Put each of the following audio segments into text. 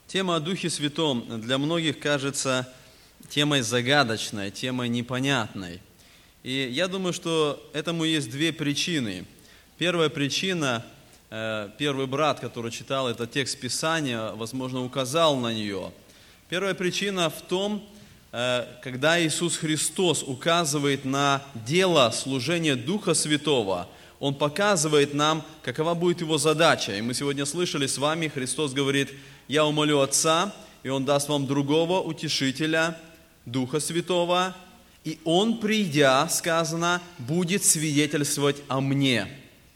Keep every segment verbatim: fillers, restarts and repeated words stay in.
Тема о Духе Святом для многих кажется темой загадочной, темой непонятной. И я думаю, что этому есть две причины. Первая причина, первый брат, который читал этот текст Писания, возможно, указал на нее. Первая причина в том, когда Иисус Христос указывает на дело служения Духа Святого, Он показывает нам, какова будет Его задача. И мы сегодня слышали с вами, Христос говорит: «Я умолю Отца, и Он даст вам другого утешителя, Духа Святого, и Он, придя, сказано, будет свидетельствовать о Мне».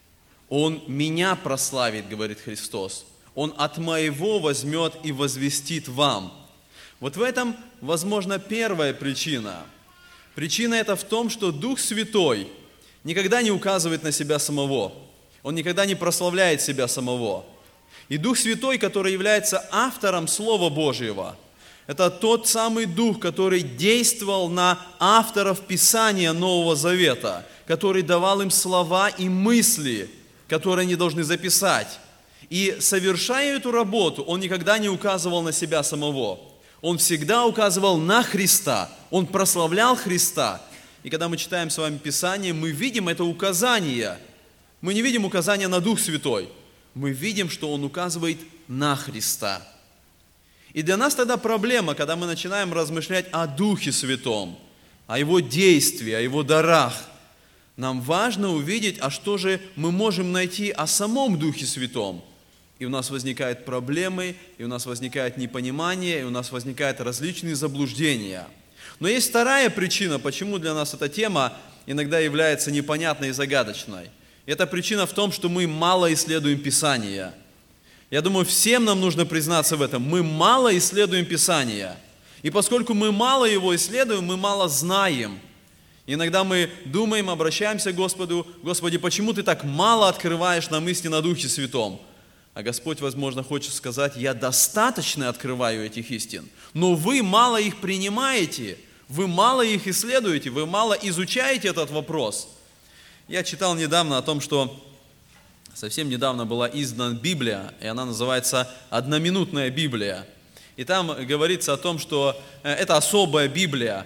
Он Меня прославит, говорит Христос. Он от Моего возьмет и возвестит вам. Вот в этом, возможно, первая причина. Причина эта в том, что Дух Святой никогда не указывает на себя самого. Он никогда не прославляет себя самого. И Дух Святой, который является автором Слова Божьего, это тот самый Дух, который действовал на авторов Писания Нового Завета, который давал им слова и мысли, которые они должны записать. И совершая эту работу, Он никогда не указывал на себя самого. Он всегда указывал на Христа. Он прославлял Христа. И когда мы читаем с вами Писание, мы видим это указание. Мы не видим указания на Дух Святой. Мы видим, что Он указывает на Христа. И для нас тогда проблема, когда мы начинаем размышлять о Духе Святом, о Его действии, о Его дарах. Нам важно увидеть, а что же мы можем найти о самом Духе Святом. И у нас возникают проблемы, и у нас возникает непонимание, и у нас возникают различные заблуждения. Но есть вторая причина, почему для нас эта тема иногда является непонятной и загадочной. Эта причина в том, что мы мало исследуем Писание. Я думаю, всем нам нужно признаться в этом. Мы мало исследуем Писание. И поскольку мы мало его исследуем, мы мало знаем. Иногда мы думаем, обращаемся к Господу: «Господи, почему Ты так мало открываешь нам истину о Духе Святом?» А Господь, возможно, хочет сказать: «Я достаточно открываю этих истин, но вы мало их принимаете, вы мало их исследуете, вы мало изучаете этот вопрос». Я читал недавно о том, что совсем недавно была издана Библия, и она называется «Одноминутная Библия». И там говорится о том, что это особая Библия,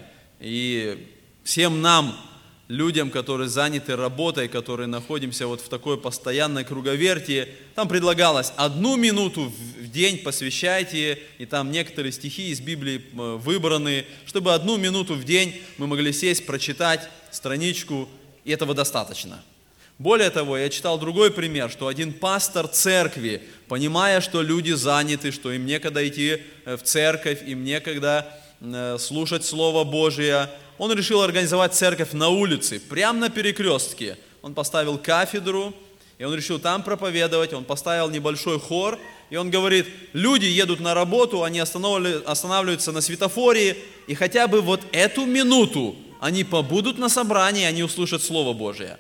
и всем нам, людям, которые заняты работой, которые находимся вот в такой постоянной круговерти, там предлагалось: одну минуту в день посвящайте, и там некоторые стихи из Библии выбраны, чтобы одну минуту в день мы могли сесть, прочитать страничку, и этого достаточно. Более того, я читал другой пример, что один пастор церкви, понимая, что люди заняты, что им некогда идти в церковь, им некогда слушать Слово Божие, он решил организовать церковь на улице, прямо на перекрестке. Он поставил кафедру, и он решил там проповедовать, он поставил небольшой хор, и он говорит: люди едут на работу, они останавливаются на светофоре, и хотя бы вот эту минуту они побудут на собрании, они услышат Слово Божие.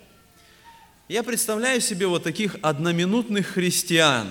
Я представляю себе вот таких одноминутных христиан,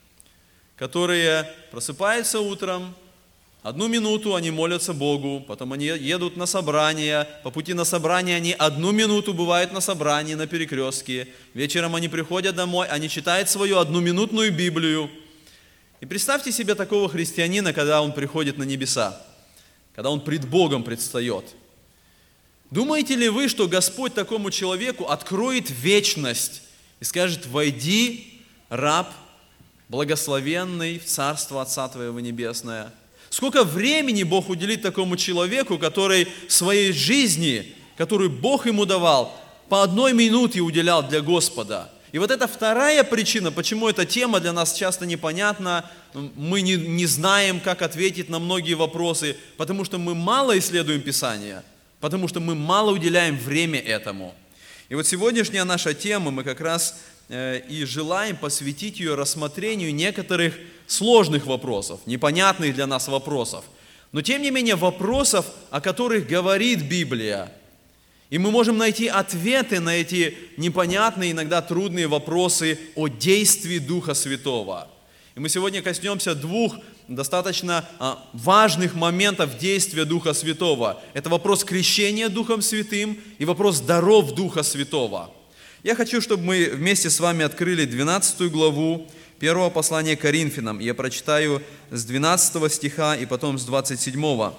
которые просыпаются утром, одну минуту они молятся Богу, потом они едут на собрание, по пути на собрание они одну минуту бывают на собрании, на перекрестке, вечером они приходят домой, они читают свою одноминутную Библию. И представьте себе такого христианина, когда он приходит на небеса, когда он пред Богом предстает. Думаете ли вы, что Господь такому человеку откроет вечность и скажет: «Войди, раб, благословенный в Царство Отца Твоего Небесное»? Сколько времени Бог уделит такому человеку, который в своей жизни, которую Бог ему давал, по одной минуте уделял для Господа? И вот это вторая причина, почему эта тема для нас часто непонятна, мы не, не знаем, как ответить на многие вопросы, потому что мы мало исследуем Писание, потому что мы мало уделяем время этому. И вот сегодняшняя наша тема, мы как раз э, и желаем посвятить ее рассмотрению некоторых сложных вопросов, непонятных для нас вопросов, но тем не менее вопросов, о которых говорит Библия. И мы можем найти ответы на эти непонятные, иногда трудные вопросы о действии Духа Святого. И мы сегодня коснемся двух достаточно а, важных моментов действия Духа Святого. Это вопрос крещения Духом Святым и вопрос даров Духа Святого. Я хочу, чтобы мы вместе с вами открыли двенадцатую главу первого послания к Коринфянам. Я прочитаю с двенадцатого стиха и потом с двадцать седьмого.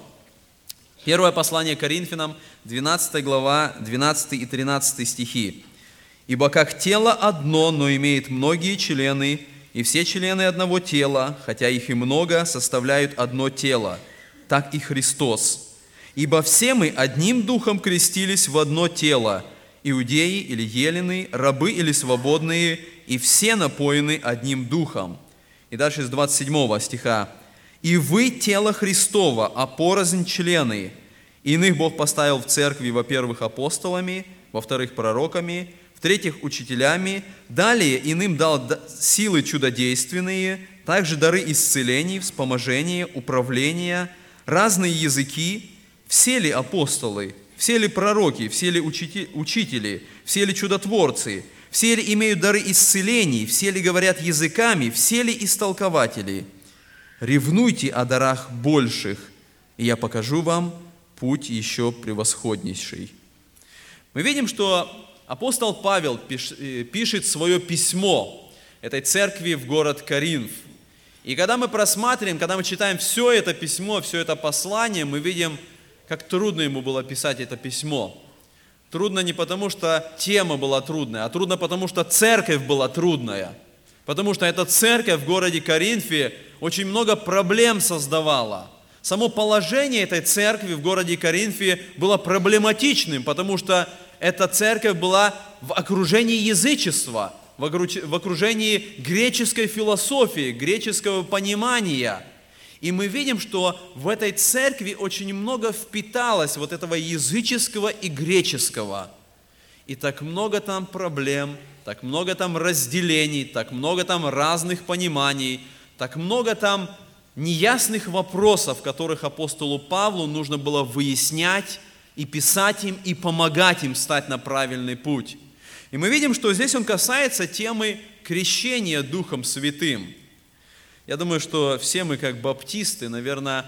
Первое послание к Коринфянам, двенадцатая глава, двенадцатый и тринадцатый стихи. «Ибо как тело одно, но имеет многие члены, и все члены одного тела, хотя их и много, составляют одно тело, так и Христос. Ибо все мы одним духом крестились в одно тело, иудеи или елены, рабы или свободные, и все напоены одним духом». И дальше с двадцать седьмого стиха. «И вы тело Христово, а порознь члены. Иных Бог поставил в церкви, во-первых, апостолами, во-вторых, пророками, в-третьих, учителями, далее иным дал силы чудодейственные, также дары исцелений, вспоможения, управления, разные языки. Все ли апостолы, все ли пророки, все ли учители, все ли чудотворцы, все ли имеют дары исцелений, все ли говорят языками, все ли истолкователи? Ревнуйте о дарах больших, и я покажу вам путь еще превосходнейший». Мы видим, что апостол Павел пишет свое письмо этой церкви в город Коринф. И когда мы просматриваем, когда мы читаем все это письмо, все это послание, мы видим, как трудно ему было писать это письмо. Трудно не потому, что тема была трудная, а трудно потому, что церковь была трудная. Потому что эта церковь в городе Коринфе очень много проблем создавала. Само положение этой церкви в городе Коринфе было проблематичным, потому что эта церковь была в окружении язычества, в окружении греческой философии, греческого понимания. И мы видим, что в этой церкви очень много впиталось вот этого языческого и греческого. И так много там проблем, так много там разделений, так много там разных пониманий, так много там неясных вопросов, которых апостолу Павлу нужно было выяснять и писать им, и помогать им стать на правильный путь. И мы видим, что здесь он касается темы крещения Духом Святым. Я думаю, что все мы, как баптисты, наверное,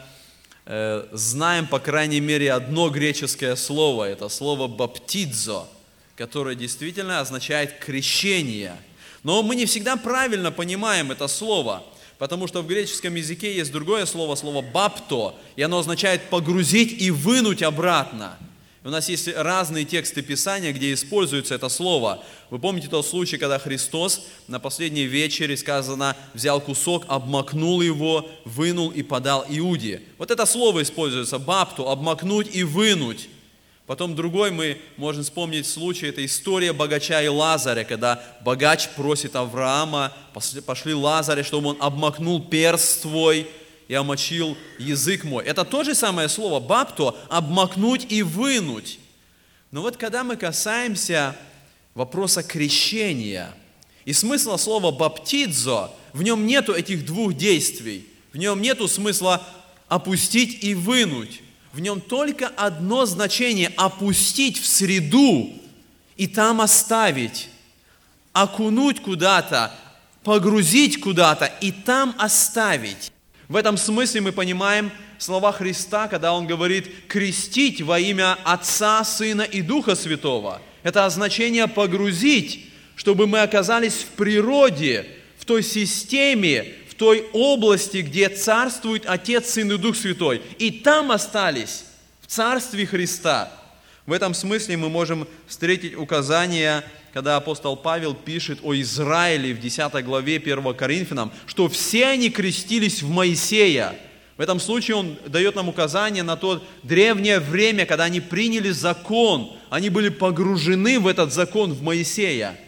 знаем, по крайней мере, одно греческое слово. Это слово «баптидзо», которое действительно означает «крещение». Но мы не всегда правильно понимаем это слово, потому что в греческом языке есть другое слово, слово «бапто», и оно означает «погрузить и вынуть обратно». У нас есть разные тексты Писания, где используется это слово. Вы помните тот случай, когда Христос на последней вечере, сказано, взял кусок, обмакнул его, вынул и подал Иуде. Вот это слово используется, бапту, обмакнуть и вынуть. Потом другой мы можем вспомнить случай, это история богача и Лазаря, когда богач просит Авраама, пошли Лазаря, чтобы он обмакнул перст твой и омочил язык мой. Это то же самое слово «бапто» – обмакнуть и вынуть. Но вот когда мы касаемся вопроса крещения, и смысла слова «баптидзо», в нем нету этих двух действий, в нем нету смысла опустить и вынуть. В нем только одно значение – опустить в среду и там оставить, окунуть куда-то, погрузить куда-то и там оставить. В этом смысле мы понимаем слова Христа, когда Он говорит «крестить во имя Отца, Сына и Духа Святого». Это означение «погрузить», чтобы мы оказались в природе, в той системе, в той области, где царствует Отец, Сын и Дух Святой. И там остались, в Царстве Христа. В этом смысле мы можем встретить указания, когда апостол Павел пишет о Израиле в десятой главе первого Коринфянам, что все они крестились в Моисея. В этом случае он дает нам указание на то древнее время, когда они приняли закон, они были погружены в этот закон, в Моисея.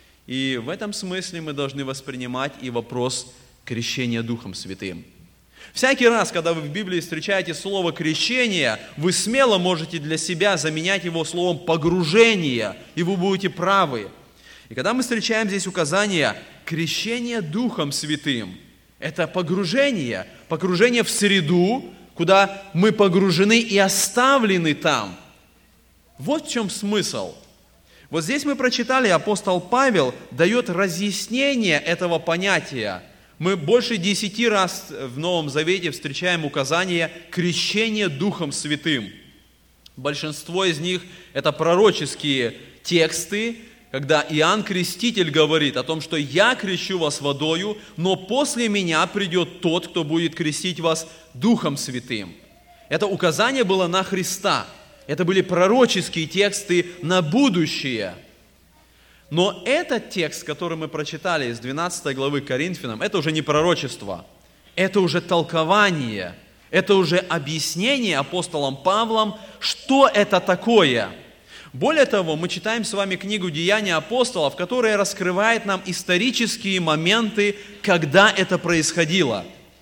И в этом смысле мы должны воспринимать и вопрос крещения Духом Святым. Всякий раз, когда вы в Библии встречаете слово «крещение», вы смело можете для себя заменять его словом «погружение», и вы будете правы. И когда мы встречаем здесь указание «крещение Духом Святым», это погружение, погружение в среду, куда мы погружены и оставлены там. Вот в чем смысл. Вот здесь мы прочитали, апостол Павел дает разъяснение этого понятия. Мы больше десяти раз в Новом Завете встречаем указание крещения Духом Святым. Большинство из них – это пророческие тексты, когда Иоанн Креститель говорит о том, что «Я крещу вас водою, но после меня придет тот, кто будет крестить вас Духом Святым». Это указание было на Христа. Это были пророческие тексты на будущее. Но этот текст, который мы прочитали из двенадцатой главы Коринфянам, это уже не пророчество, это уже толкование, это уже объяснение апостолом Павлом, что это такое. Более того, мы читаем с вами книгу «Деяния апостолов», которая раскрывает нам исторические моменты, когда это происходило.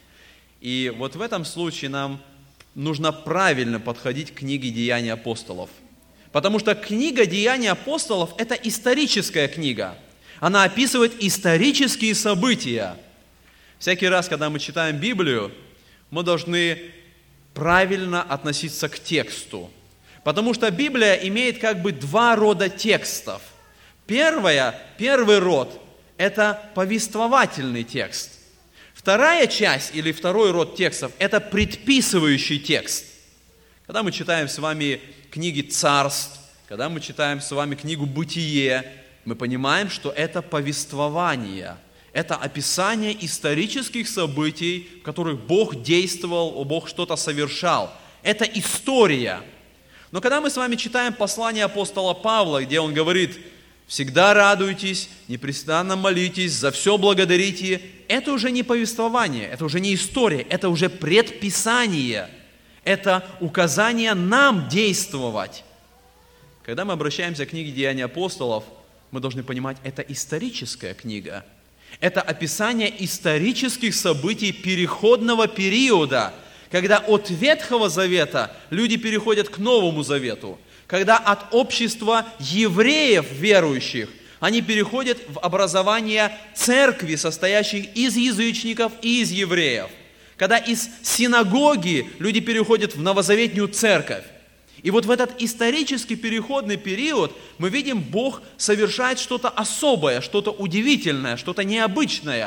И вот в этом случае нам нужно правильно подходить к книге «Деяния апостолов». Потому что книга «Деяния апостолов» – это историческая книга. Она описывает исторические события. Всякий раз, когда мы читаем Библию, мы должны правильно относиться к тексту. Потому что Библия имеет как бы два рода текстов. Первое, первый род – это повествовательный текст. Вторая часть или второй род текстов – это предписывающий текст. Когда мы читаем с вами книги царств, когда мы читаем с вами книгу «Бытие», мы понимаем, что это повествование, это описание исторических событий, в которых Бог действовал, Бог что-то совершал. Это история. Но когда мы с вами читаем послание апостола Павла, где он говорит: «Всегда радуйтесь, непрестанно молитесь, за все благодарите», это уже не повествование, это уже не история, это уже предписание. Это указание нам действовать. Когда мы обращаемся к книге «Деяния апостолов», мы должны понимать, это историческая книга. Это описание исторических событий переходного периода, когда от Ветхого Завета люди переходят к Новому Завету, когда от общества евреев верующих они переходят в образование церкви, состоящей из язычников и из евреев. Когда из синагоги люди переходят в новозаветную церковь. И вот в этот исторический переходный период мы видим, Бог совершает что-то особое, что-то удивительное, что-то необычное.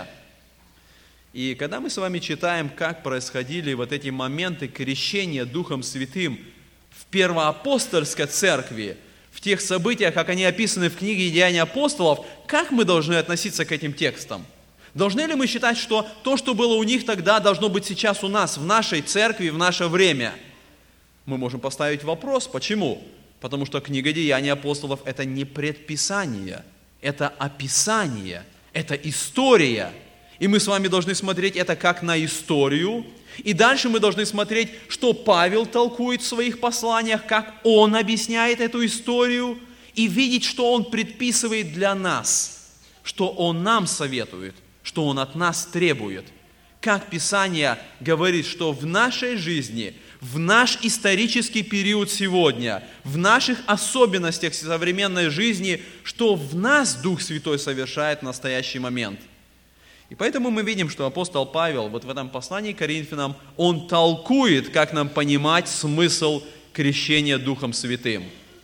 И когда мы с вами читаем, как происходили вот эти моменты крещения Духом Святым в первоапостольской церкви, в тех событиях, как они описаны в книге «Деяния апостолов», как мы должны относиться к этим текстам? Должны ли мы считать, что то, что было у них тогда, должно быть сейчас у нас, в нашей церкви, в наше время? Мы можем поставить вопрос. Почему? Потому что книга «Деяния апостолов» – это не предписание, это описание, это история. И мы с вами должны смотреть это как на историю. И дальше мы должны смотреть, что Павел толкует в своих посланиях, как он объясняет эту историю, и видеть, что он предписывает для нас, что он нам советует, что Он от нас требует. Как Писание говорит, что в нашей жизни, в наш исторический период сегодня, в наших особенностях современной жизни, что в нас Дух Святой совершает в настоящий момент. И поэтому мы видим, что апостол Павел вот в этом послании к Коринфянам, он толкует, как нам понимать смысл крещения Духом Святым.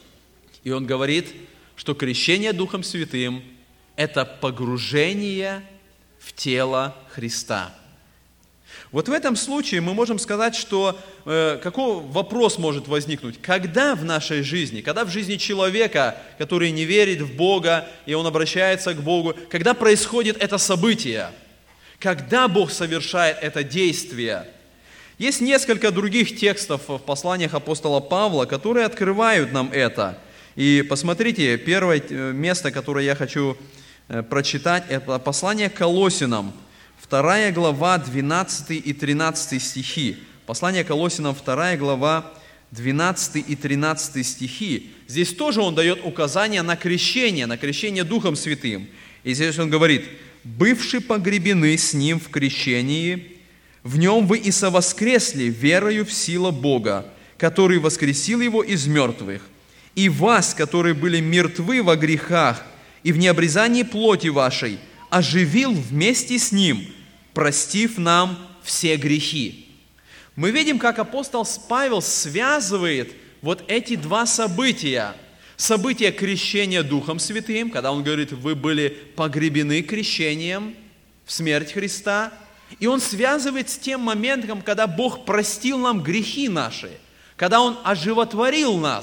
И он говорит, что крещение Духом Святым – это погружение в тело Христа. Вот в этом случае мы можем сказать, что э, какой вопрос может возникнуть? Когда в нашей жизни, когда в жизни человека, который не верит в Бога, и он обращается к Богу, когда происходит это событие? Когда Бог совершает это действие? Есть несколько других текстов в посланиях апостола Павла, которые открывают нам это. И посмотрите, первое место, которое я хочу прочитать, это послание к Колоссянам, вторая глава, двенадцатый и тринадцатый стихи. Послание к Колоссянам, вторая глава, двенадцатый и тринадцатый стихи. Здесь тоже он дает указание на крещение, на крещение Духом Святым. И здесь он говорит: «Бывши погребены с Ним в крещении, в Нем вы и совоскресли верою в силу Бога, который воскресил Его из мертвых, и вас, которые были мертвы во грехах и в необрезании плоти вашей, оживил вместе с Ним, простив нам все грехи». Мы видим, как апостол Павел связывает вот эти два события. Событие крещения Духом Святым, когда он говорит, вы были погребены крещением в смерть Христа, и он связывает с тем моментом, когда Бог простил нам грехи наши, когда Он оживотворил нас.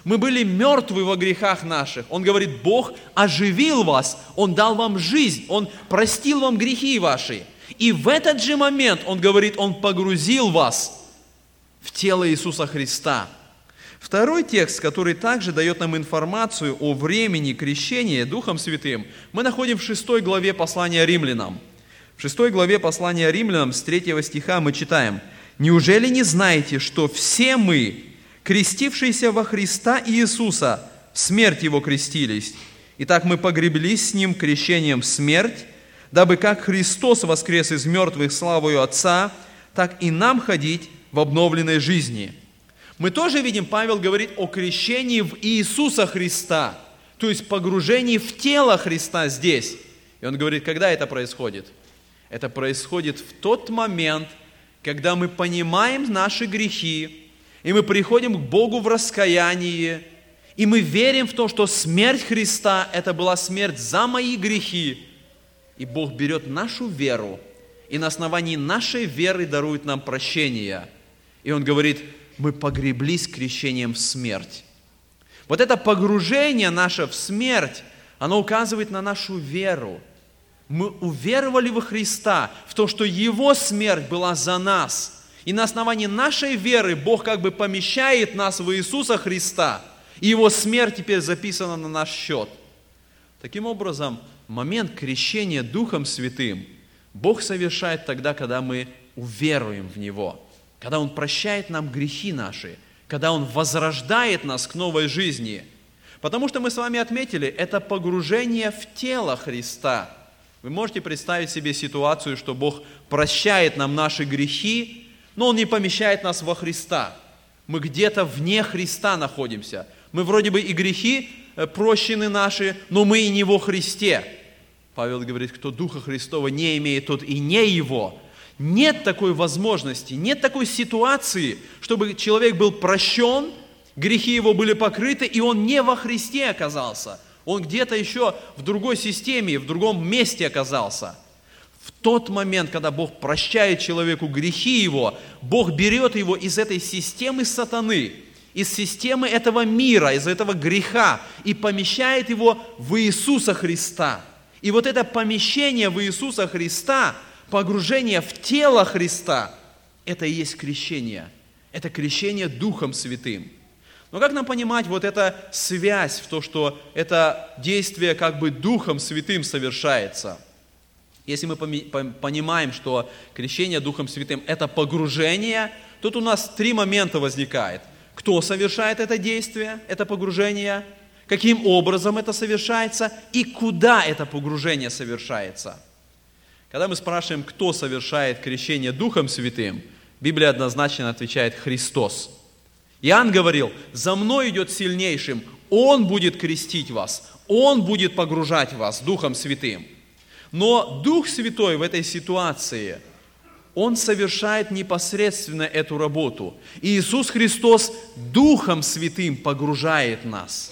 Мы были мертвы во грехах наших. Он говорит, Бог оживил вас, Он дал вам жизнь, Он простил вам грехи ваши. И в этот же момент, Он говорит, Он погрузил вас в тело Иисуса Христа. Второй текст, который также дает нам информацию о времени крещения Духом Святым, мы находим в шестой главе послания Римлянам. В шестой главе послания Римлянам с третьего стиха мы читаем: «Неужели не знаете, что все мы, крестившиеся во Христа Иисуса, в смерть Его крестились? Итак, мы погреблись с Ним крещением в смерть, дабы как Христос воскрес из мертвых славою Отца, так и нам ходить в обновленной жизни». Мы тоже видим, Павел говорит о крещении в Иисуса Христа, то есть погружении в тело Христа здесь. И он говорит, когда это происходит? Это происходит в тот момент, когда мы понимаем наши грехи, и мы приходим к Богу в раскаянии, и мы верим в то, что смерть Христа – это была смерть за мои грехи. И Бог берет нашу веру, и на основании нашей веры дарует нам прощение. И Он говорит, мы погреблись крещением в смерть. Вот это погружение наше в смерть, оно указывает на нашу веру. Мы уверовали во Христа, в то, что Его смерть была за нас. И на основании нашей веры Бог как бы помещает нас в Иисуса Христа, и Его смерть теперь записана на наш счет. Таким образом, момент крещения Духом Святым Бог совершает тогда, когда мы уверуем в Него, когда Он прощает нам грехи наши, когда Он возрождает нас к новой жизни. Потому что мы с вами отметили, это погружение в тело Христа. Вы можете представить себе ситуацию, что Бог прощает нам наши грехи, но Он не помещает нас во Христа. Мы где-то вне Христа находимся. Мы вроде бы и грехи прощены наши, но мы и не во Христе. Павел говорит, кто Духа Христова не имеет, тот и не Его. Нет такой возможности, нет такой ситуации, чтобы человек был прощен, грехи его были покрыты, и он не во Христе оказался. Он где-то еще в другой системе, в другом месте оказался. В тот момент, когда Бог прощает человеку грехи его, Бог берет его из этой системы сатаны, из системы этого мира, из этого греха, и помещает его в Иисуса Христа. И вот это помещение в Иисуса Христа, погружение в тело Христа, это и есть крещение. Это крещение Духом Святым. Но как нам понимать вот эта связь в то, что это действие как бы Духом Святым совершается? Если мы понимаем, что крещение Духом Святым – это погружение, тут у нас три момента возникает. Кто совершает это действие, это погружение, каким образом это совершается и куда это погружение совершается. Когда мы спрашиваем, кто совершает крещение Духом Святым, Библия однозначно отвечает Христос. Иоанн говорил, за мной идет сильнейшим, Он будет крестить вас, Он будет погружать вас Духом Святым. Но Дух Святой в этой ситуации, Он совершает непосредственно эту работу. И Иисус Христос Духом Святым погружает нас.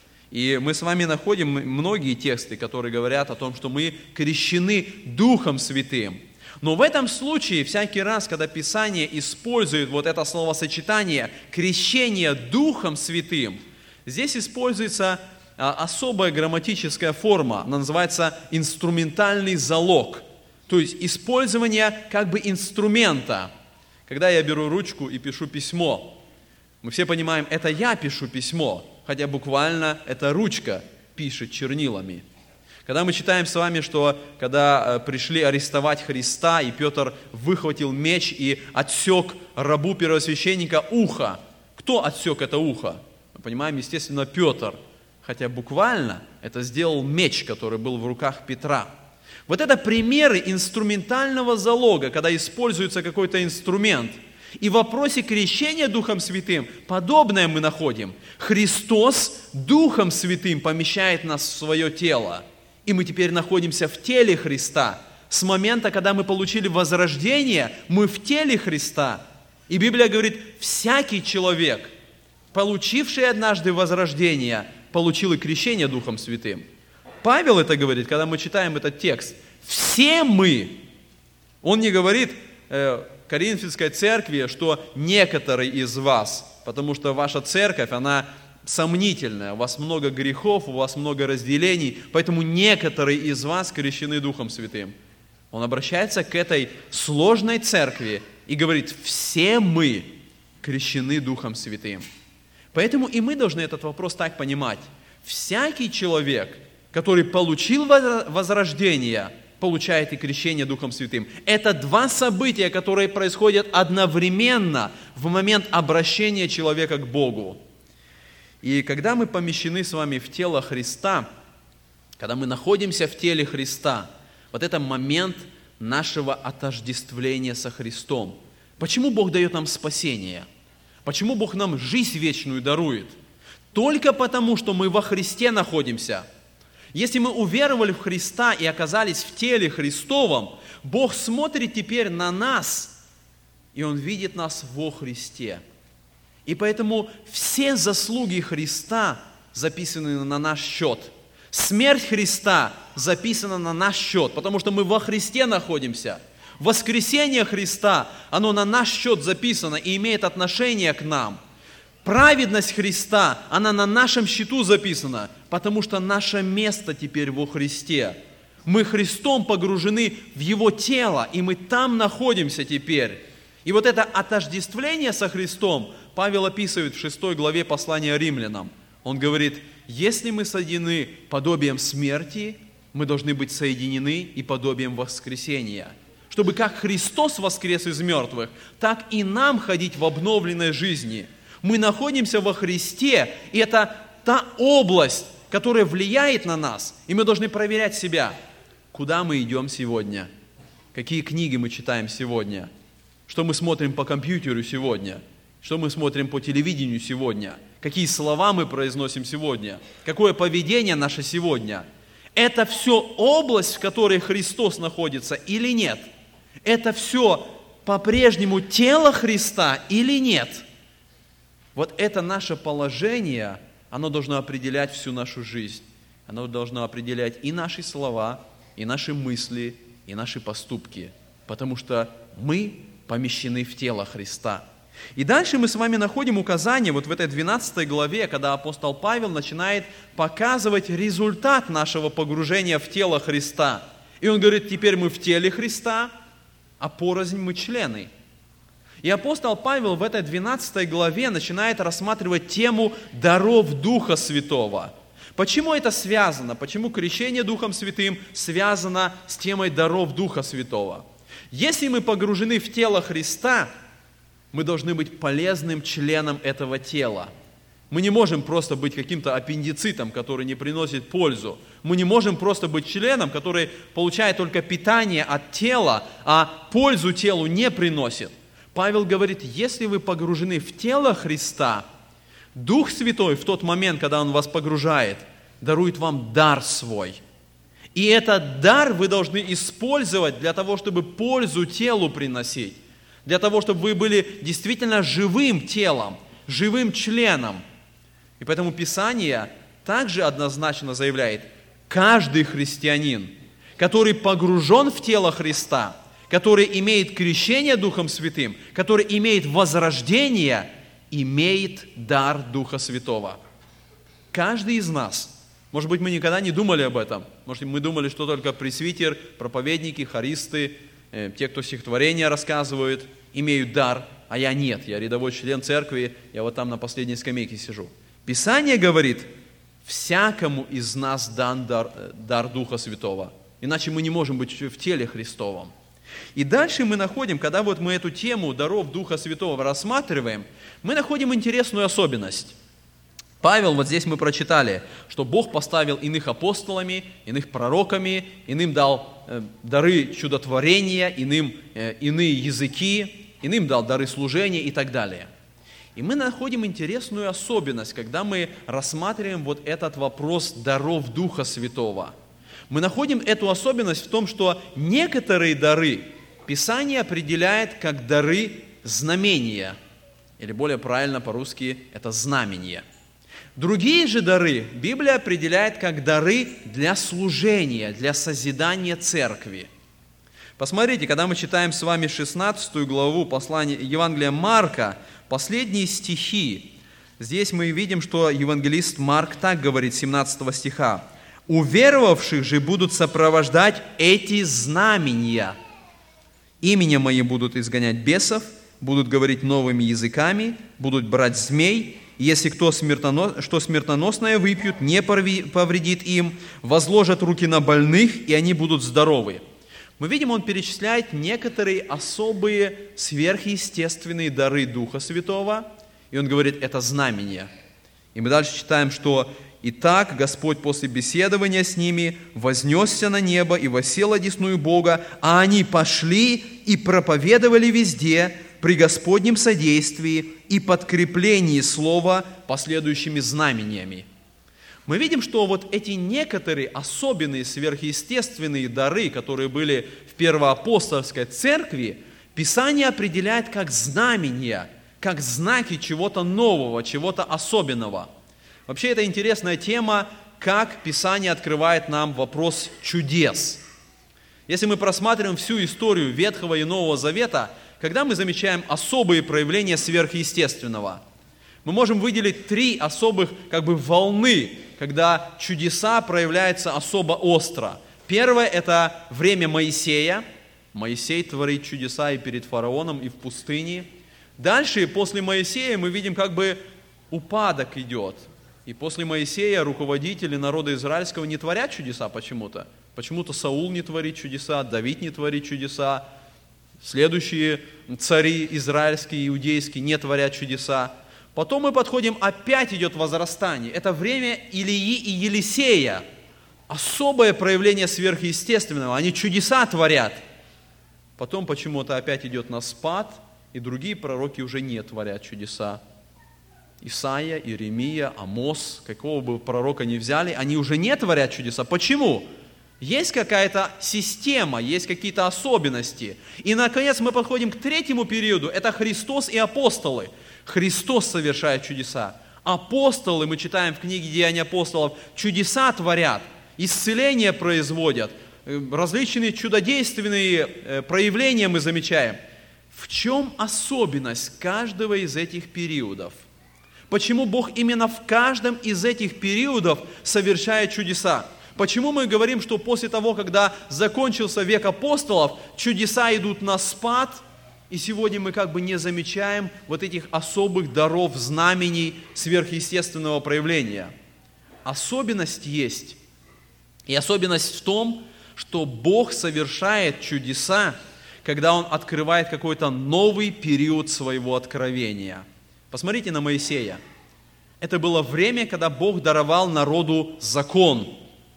И мы с вами находим многие тексты, которые говорят о том, что мы крещены Духом Святым. Но в этом случае, всякий раз, когда Писание использует вот это словосочетание «крещение Духом Святым», здесь используется особая грамматическая форма, она называется инструментальный залог, то есть использование как бы инструмента. Когда я беру ручку и пишу письмо, мы все понимаем, это я пишу письмо, хотя буквально эта ручка пишет чернилами. Когда мы читаем с вами, что когда пришли арестовать Христа, и Петр выхватил меч и отсек рабу первосвященника ухо. Кто отсек это ухо? Мы понимаем, естественно, Петр. Хотя буквально это сделал меч, который был в руках Петра. Вот это примеры инструментального залога, когда используется какой-то инструмент. И в вопросе крещения Духом Святым подобное мы находим. Христос Духом Святым помещает нас в свое тело. И мы теперь находимся в теле Христа. С момента, когда мы получили возрождение, мы в теле Христа. И Библия говорит, всякий человек, получивший однажды возрождение, получил и крещение Духом Святым. Павел это говорит, когда мы читаем этот текст. Все мы. Он не говорит э, Коринфянской церкви, что некоторые из вас, потому что ваша церковь, она сомнительное, у вас много грехов, у вас много разделений, поэтому некоторые из вас крещены Духом Святым. Он обращается к этой сложной церкви и говорит, все мы крещены Духом Святым. Поэтому и мы должны этот вопрос так понимать. Всякий человек, который получил возрождение, получает и крещение Духом Святым. Это два события, которые происходят одновременно в момент обращения человека к Богу. И когда мы помещены с вами в тело Христа, когда мы находимся в теле Христа, вот это момент нашего отождествления со Христом. Почему Бог дает нам спасение? Почему Бог нам жизнь вечную дарует? Только потому, что мы во Христе находимся. Если мы уверовали в Христа и оказались в теле Христовом, Бог смотрит теперь на нас, и Он видит нас во Христе. И поэтому все заслуги Христа записаны на наш счет. Смерть Христа записана на наш счет, потому что мы во Христе находимся. Воскресение Христа, оно на наш счет записано и имеет отношение к нам. Праведность Христа, она на нашем счету записана, потому что наше место теперь во Христе. Мы Христом погружены в Его тело, и мы там находимся теперь. И вот это отождествление со Христом Павел описывает в шестой главе послания Римлянам. Он говорит, если мы соединены подобием смерти, мы должны быть соединены и подобием воскресения. Чтобы как Христос воскрес из мертвых, так и нам ходить в обновленной жизни. Мы находимся во Христе, и это та область, которая влияет на нас. И мы должны проверять себя, куда мы идем сегодня, какие книги мы читаем сегодня, что мы смотрим по компьютеру сегодня, что мы смотрим по телевидению сегодня, какие слова мы произносим сегодня, какое поведение наше сегодня. Это все область, в которой Христос находится или нет? Это все по-прежнему тело Христа или нет? Вот это наше положение, оно должно определять всю нашу жизнь. Оно должно определять и наши слова, и наши мысли, и наши поступки. Потому что мы помещены в тело Христа. И дальше мы с вами находим указание вот в этой двенадцатой главе, когда апостол Павел начинает показывать результат нашего погружения в тело Христа. И он говорит, теперь мы в теле Христа, а порознь мы члены. И апостол Павел в этой двенадцатой главе начинает рассматривать тему даров Духа Святого. Почему это связано? Почему крещение Духом Святым связано с темой даров Духа Святого? Если мы погружены в тело Христа, мы должны быть полезным членом этого тела. Мы не можем просто быть каким-то аппендицитом, который не приносит пользу. Мы не можем просто быть членом, который получает только питание от тела, а пользу телу не приносит. Павел говорит, если вы погружены в тело Христа, Дух Святой в тот момент, когда Он вас погружает, дарует вам дар свой. И этот дар вы должны использовать для того, чтобы пользу телу приносить. Для того, чтобы вы были действительно живым телом, живым членом. И поэтому Писание также однозначно заявляет, каждый христианин, который погружен в тело Христа, который имеет крещение Духом Святым, который имеет возрождение, имеет дар Духа Святого. Каждый из нас, может быть, мы никогда не думали об этом, может быть, мы думали, что только пресвитер, проповедники, хористы, э, те, кто стихотворения рассказывают, имеют дар, а я нет, я рядовой член церкви, я вот там на последней скамейке сижу. Писание говорит, всякому из нас дан дар, дар Духа Святого, иначе мы не можем быть в теле Христовом. И дальше мы находим, когда вот мы эту тему даров Духа Святого рассматриваем, мы находим интересную особенность. Павел, вот здесь мы прочитали, что Бог поставил иных апостолами, иных пророками, иным дал э, дары чудотворения, иным э, иные языки, иным дал дары служения и так далее. И мы находим интересную особенность, когда мы рассматриваем вот этот вопрос даров Духа Святого. Мы находим эту особенность в том, что некоторые дары Писание определяет как дары знамения, или более правильно по-русски это знамение. Другие же дары Библия определяет как дары для служения, для созидания церкви. Посмотрите, когда мы читаем с вами шестнадцатую главу послания Евангелия Марка, последние стихи, Здесь мы видим, что евангелист Марк так говорит, семнадцатого стиха. «Уверовавших же будут сопровождать эти знамения. Именем моим будут изгонять бесов, будут говорить новыми языками, будут брать змей, если кто смертонос, что смертоносное выпьют, не повредит им, возложат руки на больных, и они будут здоровы». Мы видим, он перечисляет некоторые особые сверхъестественные дары Духа Святого, и он говорит, это знамения. И мы дальше читаем, что «Итак, Господь после беседования с ними вознесся на небо и воссел одесную Бога, а они пошли и проповедовали везде при Господнем содействии и подкреплении слова последующими знамениями». Мы видим, что вот эти некоторые особенные сверхъестественные дары, которые были в первоапостольской церкви, Писание определяет как знамения, как знаки чего-то нового, чего-то особенного. Вообще, это интересная тема, как Писание открывает нам вопрос чудес. Если мы просматриваем всю историю Ветхого и Нового Завета, когда мы замечаем особые проявления сверхъестественного, мы можем выделить три особых как бы волны, когда чудеса проявляются особо остро. Первое – это время Моисея. Моисей творит чудеса и перед фараоном, и в пустыне. Дальше, после Моисея, мы видим, как бы упадок идет. И после Моисея руководители народа израильского не творят чудеса почему-то. Почему-то Саул не творит чудеса, Давид не творит чудеса, следующие цари израильские, иудейские не творят чудеса. Потом мы подходим, опять идет возрастание. Это время Илии и Елисея. Особое проявление сверхъестественного. Они чудеса творят. Потом почему-то опять идет на спад, и другие пророки уже не творят чудеса. Исаия, Иеремия, Амос, какого бы пророка ни взяли, они уже не творят чудеса. Почему? Есть какая-то система, есть какие-то особенности. И, наконец, мы подходим к третьему периоду. Это Христос и апостолы. Христос совершает чудеса. Апостолы, мы читаем в книге «Деяния апостолов», чудеса творят, исцеления производят, различные чудодейственные проявления мы замечаем. В чем особенность каждого из этих периодов? Почему Бог именно в каждом из этих периодов совершает чудеса? Почему мы говорим, что после того, когда закончился век апостолов, чудеса идут на спад, и сегодня мы как бы не замечаем вот этих особых даров, знамений, сверхъестественного проявления? Особенность есть. И особенность в том, что Бог совершает чудеса, когда Он открывает какой-то новый период своего откровения. Посмотрите на Моисея. Это было время, когда Бог даровал народу закон.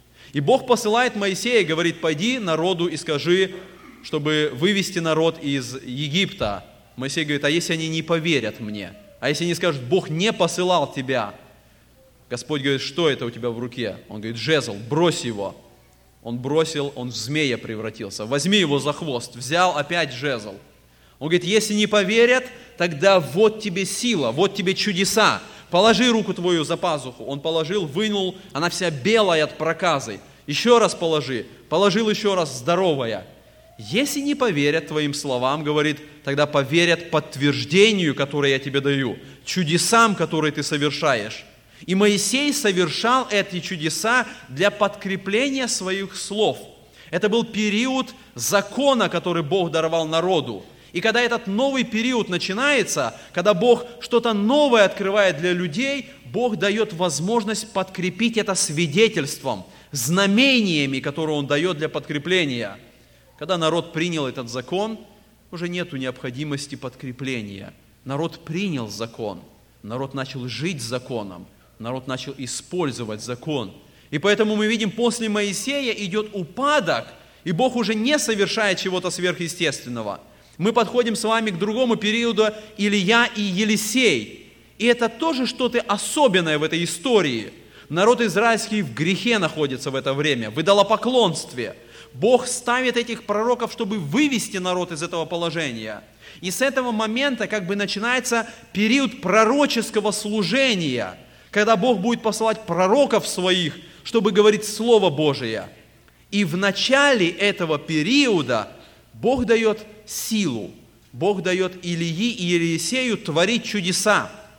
И Бог посылает Моисея и говорит, пойди народу и скажи, чтобы вывести народ из Египта. Моисей говорит, а если они не поверят мне? А если они скажут, Бог не посылал тебя? Господь говорит, что это у тебя в руке? Он говорит, жезл, брось его. Он бросил, он в змея превратился. Возьми его за хвост. Взял опять жезл. Он говорит, если не поверят, тогда вот тебе сила, вот тебе чудеса. Положи руку твою за пазуху. Он положил, вынул, она вся белая от проказы. Еще раз положи. Положил еще раз, здоровая. Если не поверят твоим словам, говорит, тогда поверят подтверждению, которое я тебе даю, чудесам, которые ты совершаешь. И Моисей совершал эти чудеса для подкрепления своих слов. Это был период закона, который Бог даровал народу. И когда этот новый период начинается, когда Бог что-то новое открывает для людей, Бог дает возможность подкрепить это свидетельством, знамениями, которые Он дает для подкрепления. Когда народ принял этот закон, уже нет необходимости подкрепления. Народ принял закон, народ начал жить законом, народ начал использовать закон. И поэтому мы видим, после Моисея идет упадок, и Бог уже не совершает чего-то сверхъестественного. Мы подходим с вами к другому периоду, Илия и Елисей. И это тоже что-то особенное в этой истории. Народ израильский в грехе находится в это время, в идолопоклонстве. Бог ставит этих пророков, чтобы вывести народ из этого положения. И с этого момента как бы начинается период пророческого служения, когда Бог будет посылать пророков своих, чтобы говорить Слово Божие. И в начале этого периода Бог дает силу. Бог дает Илии и Елисею творить чудеса.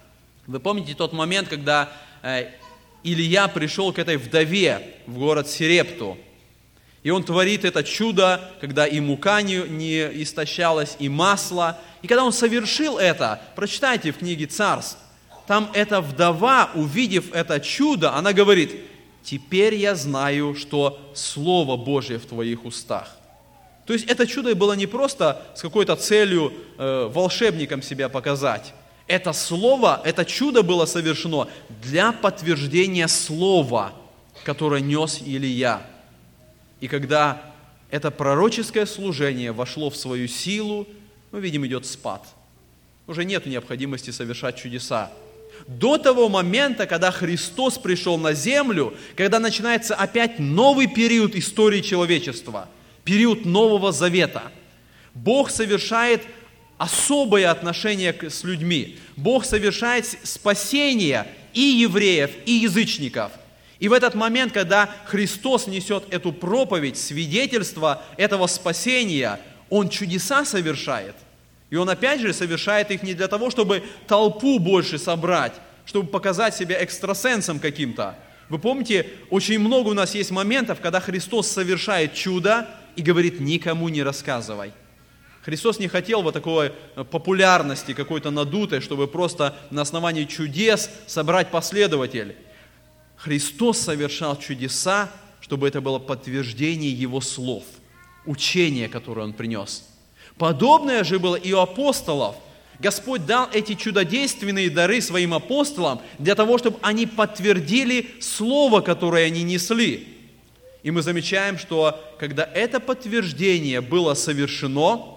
Вы помните тот момент, когда э, Илия пришел к этой вдове в город Сирепту, и он творит это чудо, когда и мука не, не истощалась, и масло. И когда он совершил это, прочитайте в книге Царств, там эта вдова, увидев это чудо, она говорит: «Теперь я знаю, что Слово Божье в твоих устах». То есть это чудо было не просто с какой-то целью э, волшебником себя показать. Это слово, это чудо было совершено для подтверждения слова, которое нес Илия. И когда это пророческое служение вошло в свою силу, мы видим, идет спад. Уже нет необходимости совершать чудеса. До того момента, когда Христос пришел на землю, когда начинается опять новый период истории человечества, период Нового Завета, Бог совершает особое отношение с людьми. Бог совершает спасение и евреев, и язычников. И в этот момент, когда Христос несет эту проповедь, свидетельство этого спасения, Он чудеса совершает. И Он опять же совершает их не для того, чтобы толпу больше собрать, чтобы показать себя экстрасенсом каким-то. Вы помните, очень много у нас есть моментов, когда Христос совершает чудо и говорит: никому не рассказывай. Христос не хотел вот такой популярности какой-то надутой, чтобы просто на основании чудес собрать последователей. Христос совершал чудеса, чтобы это было подтверждение Его слов, учения, которое Он принес. Подобное же было и у апостолов. Господь дал эти чудодейственные дары своим апостолам для того, чтобы они подтвердили слово, которое они несли. И мы замечаем, что когда это подтверждение было совершено,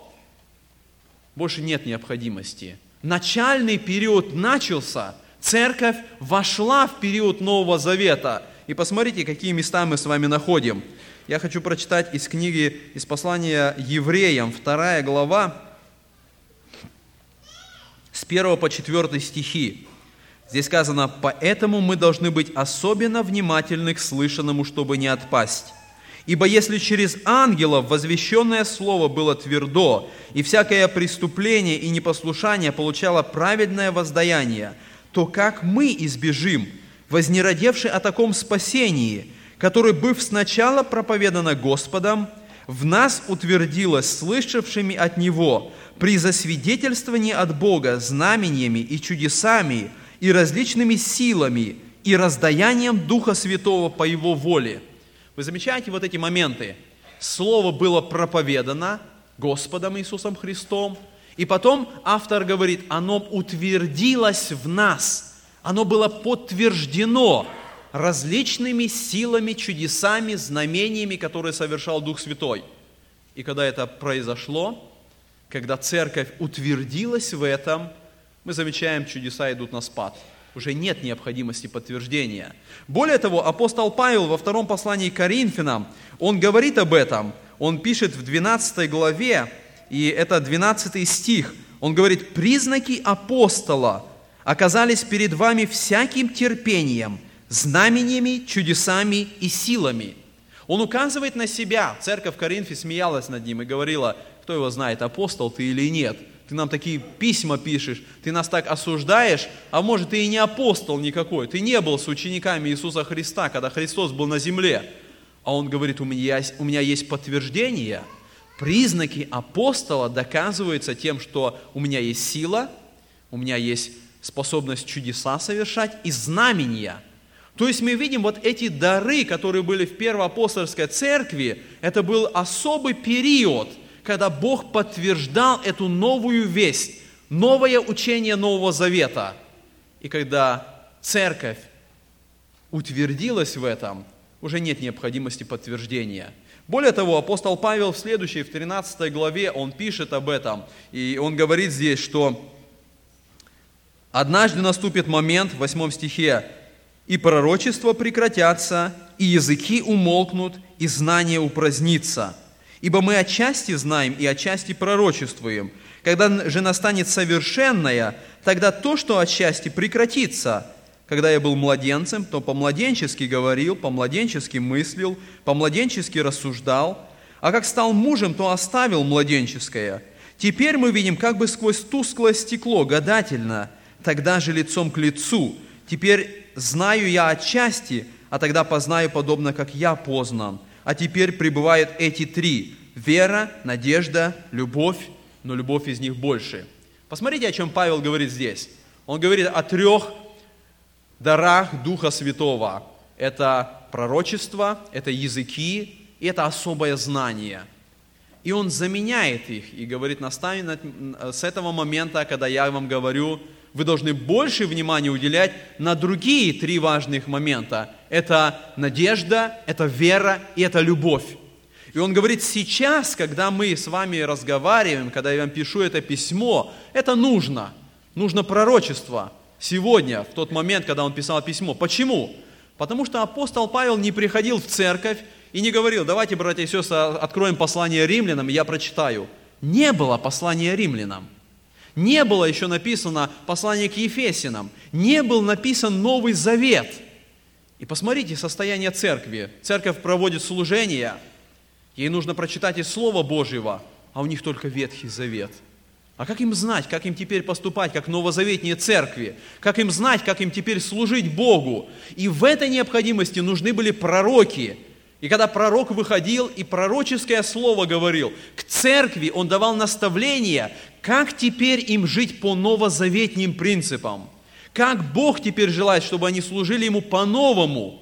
больше нет необходимости. Начальный период начался, церковь вошла в период Нового Завета. И посмотрите, какие места мы с вами находим. Я хочу прочитать из книги, из послания Евреям, вторая глава, с первого по четвёртый стихи. Здесь сказано: «Поэтому мы должны быть особенно внимательны к слышанному, чтобы не отпасть. Ибо если через ангелов возвещенное слово было твердо, и всякое преступление и непослушание получало праведное воздаяние, то как мы избежим, вознеродевши о таком спасении, которое, быв сначала проповедано Господом, в нас утвердилось слышавшими от Него при засвидетельствовании от Бога знамениями и чудесами и различными силами и раздаянием Духа Святого по Его воле». Вы замечаете вот эти моменты? Слово было проповедано Господом Иисусом Христом, и потом автор говорит, оно утвердилось в нас, оно было подтверждено различными силами, чудесами, знамениями, которые совершал Дух Святой. И когда это произошло, когда церковь утвердилась в этом, мы замечаем, чудеса идут на спад. Уже нет необходимости подтверждения. Более того, апостол Павел во втором послании к Коринфянам, он говорит об этом. Он пишет в двенадцатой главе, и это двенадцатый стих. Он говорит: «Признаки апостола оказались перед вами всяким терпением, знамениями, чудесами и силами». Он указывает на себя. Церковь в Коринфе смеялась над ним и говорила: кто его знает, апостол ты или нет. Ты нам такие письма пишешь, ты нас так осуждаешь, а может, ты и не апостол никакой, ты не был с учениками Иисуса Христа, когда Христос был на земле. А он говорит: у меня есть, у меня есть подтверждение, признаки апостола доказываются тем, что у меня есть сила, у меня есть способность чудеса совершать и знамения. То есть мы видим вот эти дары, которые были в первоапостольской церкви, это был особый период, когда Бог подтверждал эту новую весть, новое учение Нового Завета. И когда церковь утвердилась в этом, уже нет необходимости подтверждения. Более того, апостол Павел в следующей, в тринадцатой главе, он пишет об этом, и он говорит здесь, что однажды наступит момент, в восьмом стихе, «И пророчества прекратятся, и языки умолкнут, и знание упразднится. Ибо мы отчасти знаем и отчасти пророчествуем. Когда же настанет совершенное, тогда то, что отчасти, прекратится. Когда я был младенцем, то по-младенчески говорил, по-младенчески мыслил, по-младенчески рассуждал, а как стал мужем, то оставил младенческое. Теперь мы видим как бы сквозь тусклое стекло, гадательно, тогда же лицом к лицу. Теперь знаю я отчасти, а тогда познаю подобно, как я познан. А теперь пребывают эти три: вера, надежда, любовь, но любовь из них больше». Посмотрите, о чем Павел говорит здесь. Он говорит о трех дарах Духа Святого. Это пророчество, это языки и это особое знание. И он заменяет их и говорит: наставим с этого момента, когда я вам говорю, вы должны больше внимания уделять на другие три важных момента. Это надежда, это вера и это любовь. И он говорит: сейчас, когда мы с вами разговариваем, когда я вам пишу это письмо, это нужно. Нужно пророчество. Сегодня, в тот момент, когда он писал письмо. Почему? Потому что апостол Павел не приходил в церковь и не говорил: давайте, братья и сестры, откроем послание римлянам, и я прочитаю. Не было послания римлянам. Не было еще написано послание к Ефесянам. Не был написан Новый Завет. И посмотрите состояние церкви. Церковь проводит служение. Ей нужно прочитать из Слова Божьего, а у них только Ветхий Завет. А как им знать, как им теперь поступать, как новозаветние церкви? Как им знать, как им теперь служить Богу? И в этой необходимости нужны были пророки. И когда пророк выходил и пророческое слово говорил, к церкви он давал наставления, как теперь им жить по новозаветним принципам. Как Бог теперь желает, чтобы они служили Ему по-новому.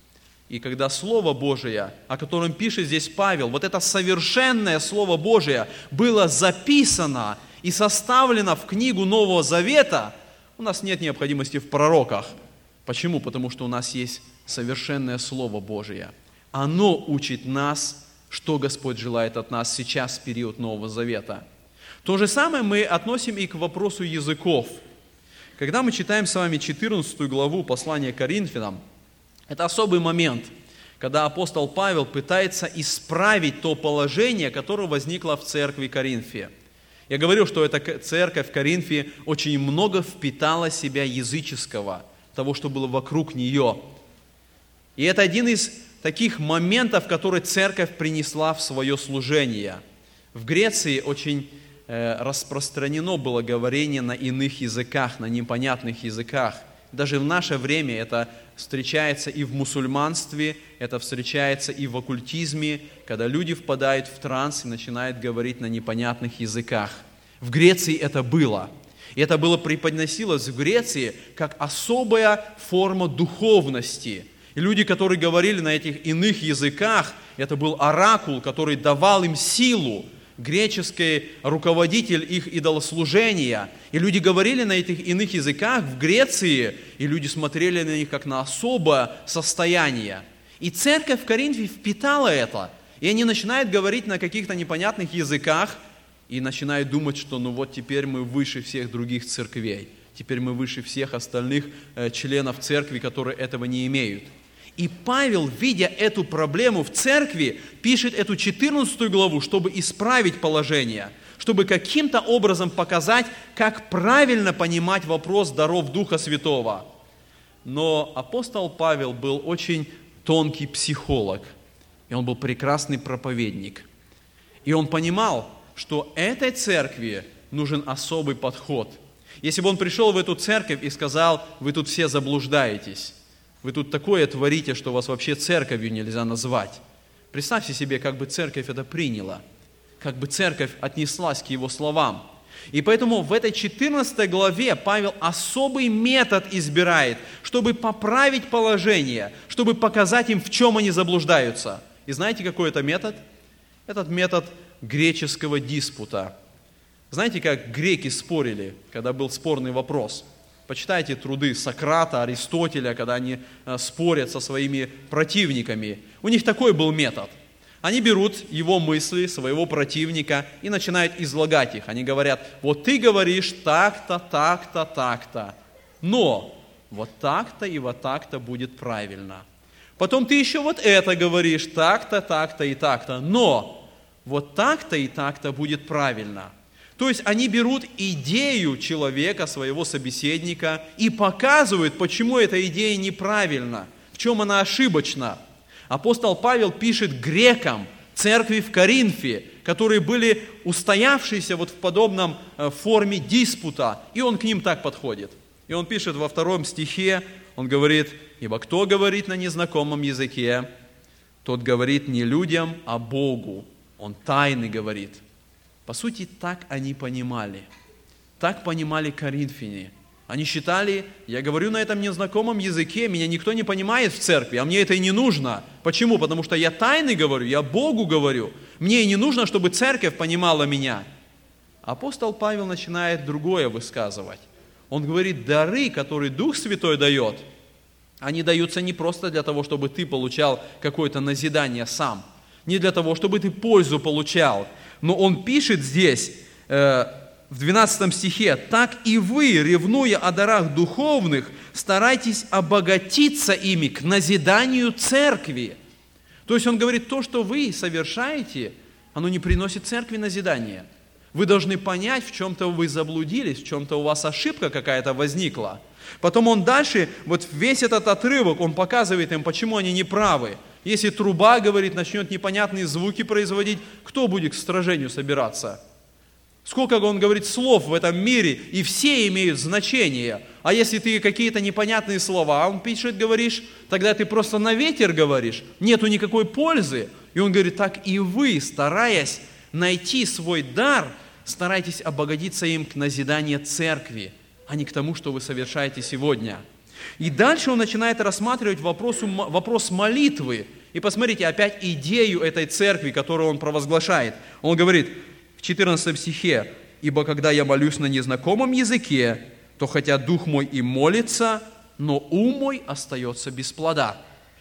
И когда Слово Божие, о котором пишет здесь Павел, вот это совершенное Слово Божие было записано и составлено в книгу Нового Завета, у нас нет необходимости в пророках. Почему? Потому что у нас есть совершенное Слово Божие. Оно учит нас, что Господь желает от нас сейчас, в период Нового Завета. То же самое мы относим и к вопросу языков. Когда мы читаем с вами четырнадцатую главу послания к Коринфянам, это особый момент, когда апостол Павел пытается исправить то положение, которое возникло в церкви Коринфе. Я говорил, что эта церковь в Коринфе очень много впитала в себя языческого, того, что было вокруг нее. И это один из таких моментов, которые церковь принесла в свое служение. В Греции очень э, распространено было говорение на иных языках, на непонятных языках. Даже в наше время это встречается и в мусульманстве, это встречается и в оккультизме, когда люди впадают в транс и начинают говорить на непонятных языках. В Греции это было. И это было преподносилось в Греции как особая форма духовности. И люди, которые говорили на этих иных языках, это был оракул, который давал им силу, греческий руководитель их идолослужения. И люди говорили на этих иных языках в Греции, и люди смотрели на них как на особое состояние. И церковь в Коринфе впитала это. И они начинают говорить на каких-то непонятных языках, и начинают думать, что ну вот теперь мы выше всех других церквей. Теперь мы выше всех остальных э, членов церкви, которые этого не имеют. И Павел, видя эту проблему в церкви, пишет эту четырнадцатую главу, чтобы исправить положение, чтобы каким-то образом показать, как правильно понимать вопрос даров Духа Святого. Но апостол Павел был очень тонкий психолог, и он был прекрасный проповедник. И он понимал, что этой церкви нужен особый подход. Если бы он пришел в эту церковь и сказал: вы тут все заблуждаетесь, вы тут такое творите, что вас вообще церковью нельзя назвать. Представьте себе, как бы церковь это приняла, как бы церковь отнеслась к его словам. И поэтому в этой четырнадцатой главе Павел особый метод избирает, чтобы поправить положение, чтобы показать им, в чем они заблуждаются. И знаете, какой это метод? Этот метод греческого диспута. Знаете, как греки спорили, когда был спорный вопрос? Почитайте труды Сократа, Аристотеля, когда они спорят со своими противниками. У них такой был метод. Они берут его мысли, своего противника, и начинают излагать их. Они говорят: вот ты говоришь так-то, так-то, так-то, но вот так-то и вот так-то будет правильно. Потом ты еще вот это говоришь, так-то, так-то и так-то, но вот так-то и так-то будет правильно. То есть они берут идею человека, своего собеседника, и показывают, почему эта идея неправильна, в чем она ошибочна. Апостол Павел пишет грекам, церкви в Коринфе, которые были устоявшиеся вот в подобном форме диспута, и он к ним так подходит. И он пишет во втором стихе, он говорит: «Ибо кто говорит на незнакомом языке, тот говорит не людям, а Богу». Он тайны говорит. По сути, так они понимали. Так понимали коринфяне. Они считали: я говорю на этом незнакомом языке, меня никто не понимает в церкви, а мне это и не нужно. Почему? Потому что я тайны говорю, я Богу говорю. Мне и не нужно, чтобы церковь понимала меня. Апостол Павел начинает другое высказывать. Он говорит: дары, которые Дух Святой дает, они даются не просто для того, чтобы ты получал какое-то назидание сам, не для того, чтобы ты пользу получал. Но он пишет здесь, э, в двенадцатом стихе: «Так и вы, ревнуя о дарах духовных, старайтесь обогатиться ими к назиданию церкви». То есть он говорит, то, что вы совершаете, оно не приносит церкви назидания. Вы должны понять, в чем-то вы заблудились, в чем-то у вас ошибка какая-то возникла. Потом он дальше, вот весь этот отрывок, он показывает им, почему они неправы. Если труба, говорит, начнет непонятные звуки производить, кто будет к сражению собираться? Сколько, он говорит, слов в этом мире, и все имеют значение. А если ты какие-то непонятные слова, он пишет, говоришь, тогда ты просто на ветер говоришь, нету никакой пользы. И он говорит, так и вы, стараясь найти свой дар, старайтесь обогатиться им к назиданию церкви, а не к тому, что вы совершаете сегодня. И дальше он начинает рассматривать вопрос, вопрос молитвы. И посмотрите опять идею этой церкви, которую он провозглашает. Он говорит в четырнадцатом стихе: «Ибо когда я молюсь на незнакомом языке, то хотя дух мой и молится, но ум мой остается без плода».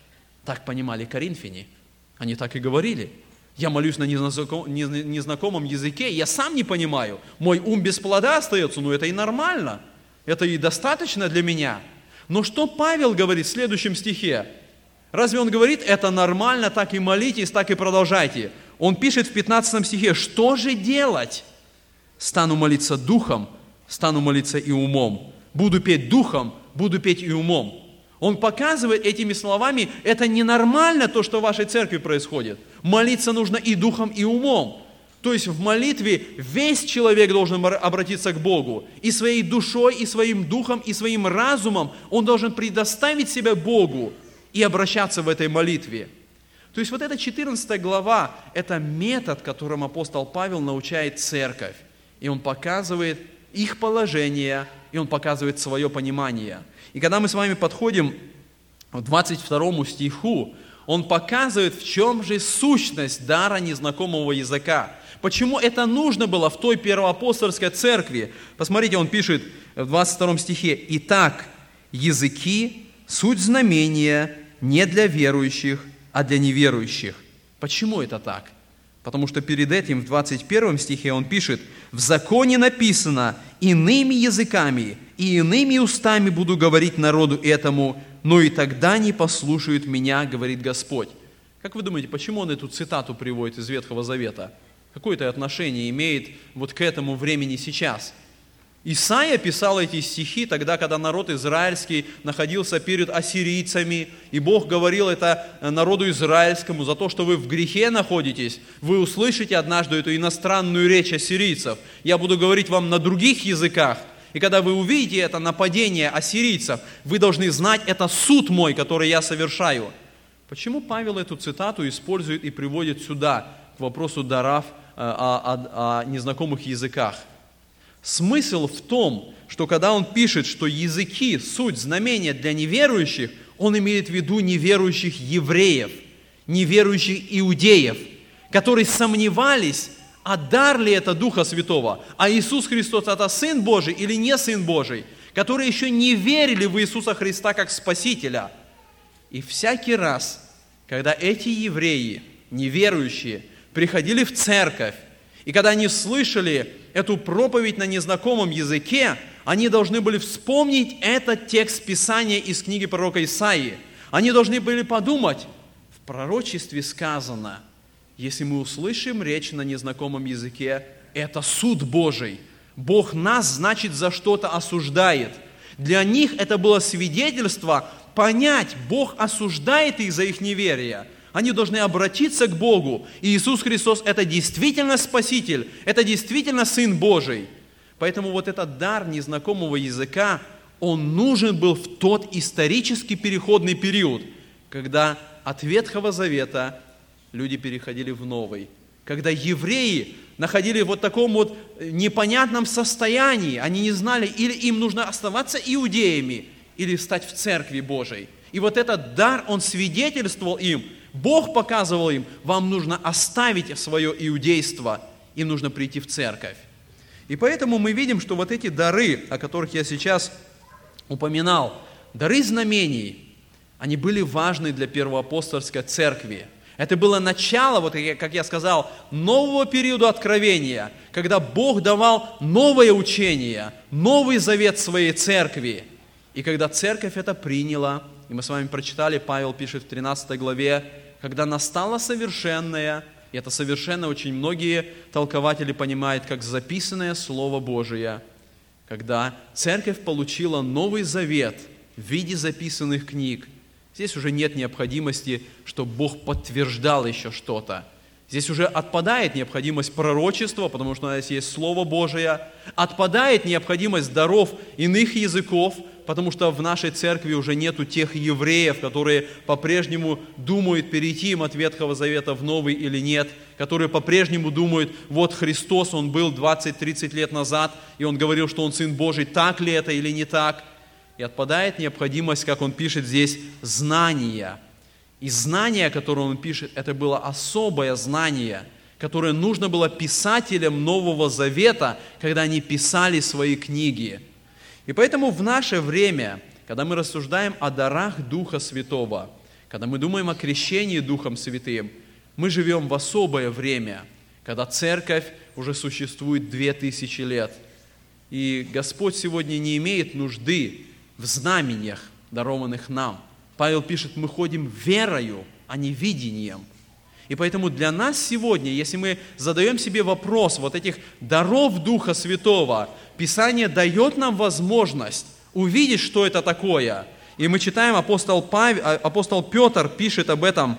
Так понимали коринфяне. Они так и говорили. Я молюсь на незнакомом языке, я сам не понимаю. Мой ум без плода остается, ну это и нормально. Это и достаточно для меня. Но что Павел говорит в следующем стихе? Разве он говорит, это нормально, так и молитесь, так и продолжайте? Он пишет в пятнадцатом стихе: что же делать? Стану молиться духом, стану молиться и умом. Буду петь духом, буду петь и умом. Он показывает этими словами, это ненормально то, что в вашей церкви происходит. Молиться нужно и духом, и умом. То есть в молитве весь человек должен обратиться к Богу. И своей душой, и своим духом, и своим разумом он должен предоставить себя Богу и обращаться в этой молитве. То есть вот эта четырнадцатая глава, это метод, которым апостол Павел научает церковь. И он показывает их положение, и он показывает свое понимание. И когда мы с вами подходим к двадцать второму стиху, он показывает, в чем же сущность дара незнакомого языка. Почему это нужно было в той первоапостольской церкви? Посмотрите, он пишет в двадцать втором стихе: «Итак, языки – суть знамения не для верующих, а для неверующих». Почему это так? Потому что перед этим в двадцать первом стихе он пишет: «В законе написано: иными языками и иными устами буду говорить народу этому, но и тогда не послушают меня, говорит Господь». Как вы думаете, почему он эту цитату приводит из Ветхого Завета? Какое это отношение имеет вот к этому времени сейчас? Исаия писал эти стихи тогда, когда народ израильский находился перед ассирийцами, и Бог говорил это народу израильскому: за то, что вы в грехе находитесь, вы услышите однажды эту иностранную речь ассирийцев. Я буду говорить вам на других языках. И когда вы увидите это нападение ассирийцев, вы должны знать, это суд мой, который я совершаю. Почему Павел эту цитату использует и приводит сюда, к вопросу даров о, о, о незнакомых языках? Смысл в том, что когда он пишет, что языки – суть знамения для неверующих, он имеет в виду неверующих евреев, неверующих иудеев, которые сомневались, а дар ли это Духа Святого, а Иисус Христос – это Сын Божий или не Сын Божий, которые еще не верили в Иисуса Христа как Спасителя. И всякий раз, когда эти евреи, неверующие, приходили в церковь, и когда они слышали эту проповедь на незнакомом языке, они должны были вспомнить этот текст Писания из книги пророка Исаии. Они должны были подумать, в пророчестве сказано: если мы услышим речь на незнакомом языке, это суд Божий. Бог нас, значит, за что-то осуждает. Для них это было свидетельство понять, Бог осуждает их за их неверие. Они должны обратиться к Богу. И Иисус Христос – это действительно Спаситель, это действительно Сын Божий. Поэтому вот этот дар незнакомого языка, он нужен был в тот исторический переходный период, когда от Ветхого Завета люди переходили в Новый, когда евреи находились в вот таком вот непонятном состоянии, они не знали, или им нужно оставаться иудеями, или стать в Церкви Божией. И вот этот дар, он свидетельствовал им, Бог показывал им, вам нужно оставить свое иудейство, им нужно прийти в Церковь. И поэтому мы видим, что вот эти дары, о которых я сейчас упоминал, дары знамений, они были важны для первоапостольской церкви. Это было начало, вот как я сказал, нового периода откровения, когда Бог давал новое учение, новый завет своей церкви. И когда церковь это приняла, и мы с вами прочитали, Павел пишет в тринадцатой главе, когда настало совершенное, и это совершенно очень многие толкователи понимают, как записанное Слово Божие, когда церковь получила новый завет в виде записанных книг. Здесь уже нет необходимости, чтобы Бог подтверждал еще что-то. Здесь уже отпадает необходимость пророчества, потому что здесь есть Слово Божие. Отпадает необходимость даров иных языков, потому что в нашей церкви уже нету тех евреев, которые по-прежнему думают, перейти им от Ветхого Завета в Новый или нет, которые по-прежнему думают, вот Христос, Он был двадцать-тридцать лет назад, и Он говорил, что Он Сын Божий, так ли это или не так. И отпадает необходимость, как он пишет здесь, знания. И знание, которое он пишет, это было особое знание, которое нужно было писателям Нового Завета, когда они писали свои книги. И поэтому в наше время, когда мы рассуждаем о дарах Духа Святого, когда мы думаем о крещении Духом Святым, мы живем в особое время, когда церковь уже существует две тысячи лет. И Господь сегодня не имеет нужды в знамениях, дарованных нам. Павел пишет, мы ходим верою, а не видением. И поэтому для нас сегодня, если мы задаем себе вопрос вот этих даров Духа Святого, Писание дает нам возможность увидеть, что это такое. И мы читаем, апостол, Павел, апостол Петр пишет об этом.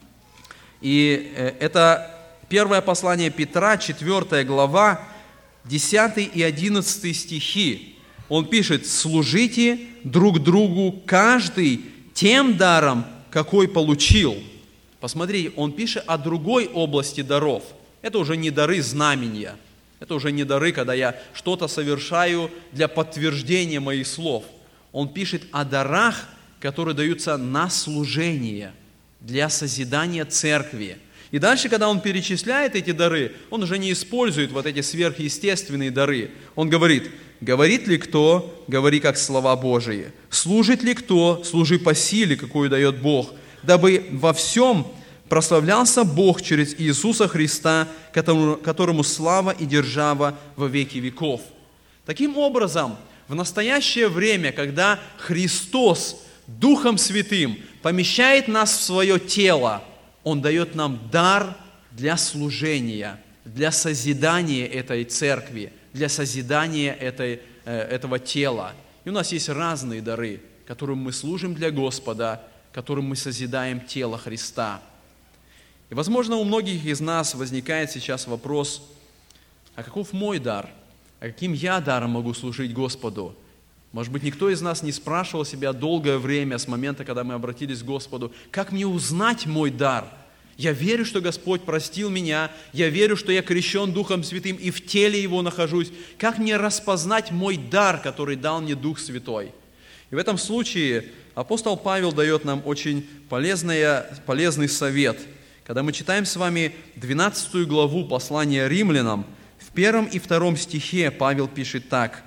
И это первое послание Петра, четвёртая глава, десятый и одиннадцатый стихи. Он пишет, служите друг другу каждый тем даром, какой получил. Посмотрите, он пишет о другой области даров. Это уже не дары знамения. Это уже не дары, когда я что-то совершаю для подтверждения моих слов. Он пишет о дарах, которые даются на служение, для созидания церкви. И дальше, когда он перечисляет эти дары, он уже не использует вот эти сверхъестественные дары. Он говорит, говорит ли кто, говори как слова Божии. Служит ли кто, служи по силе, какую дает Бог, дабы во всем прославлялся Бог через Иисуса Христа, которому, которому слава и держава во веки веков. Таким образом, в настоящее время, когда Христос Духом Святым помещает нас в свое тело, Он дает нам дар для служения, для созидания этой церкви, для созидания этой, этого тела. И у нас есть разные дары, которым мы служим для Господа, которым мы созидаем тело Христа. И, возможно, у многих из нас возникает сейчас вопрос, а каков мой дар? А каким я даром могу служить Господу? Может быть, никто из нас не спрашивал себя долгое время с момента, когда мы обратились к Господу, как мне узнать мой дар? Я верю, что Господь простил меня, я верю, что я крещен Духом Святым и в теле Его нахожусь. Как мне распознать мой дар, который дал мне Дух Святой? И в этом случае апостол Павел дает нам очень полезный, полезный совет. Когда мы читаем с вами двенадцатую главу послания Римлянам, в первом и втором стихе Павел пишет так.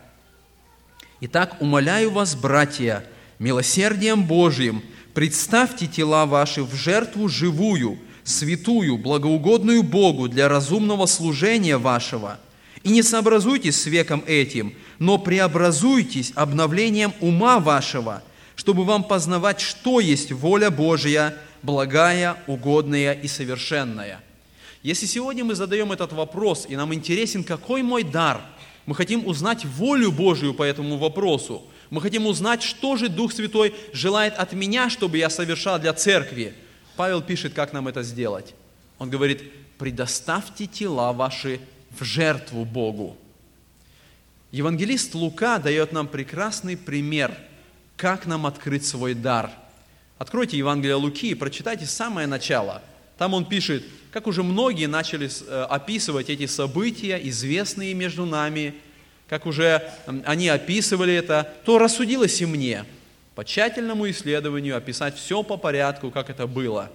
«Итак, умоляю вас, братья, милосердием Божиим, представьте тела ваши в жертву живую, святую, благоугодную Богу для разумного служения вашего. И не сообразуйтесь с веком этим, но преобразуйтесь обновлением ума вашего, чтобы вам познавать, что есть воля Божья, благая, угодная и совершенная». Если сегодня мы задаем этот вопрос, и нам интересен, какой мой дар, мы хотим узнать волю Божию по этому вопросу, мы хотим узнать, что же Дух Святой желает от меня, чтобы я совершал для церкви. Павел пишет, как нам это сделать. Он говорит, предоставьте тела ваши в жертву Богу. Евангелист Лука дает нам прекрасный пример, как нам открыть свой дар. Откройте Евангелие Луки и прочитайте самое начало. Там он пишет, как уже многие начали описывать эти события, известные между нами, как уже они описывали это, то рассудилось и мне по тщательному исследованию описать все по порядку, как это было.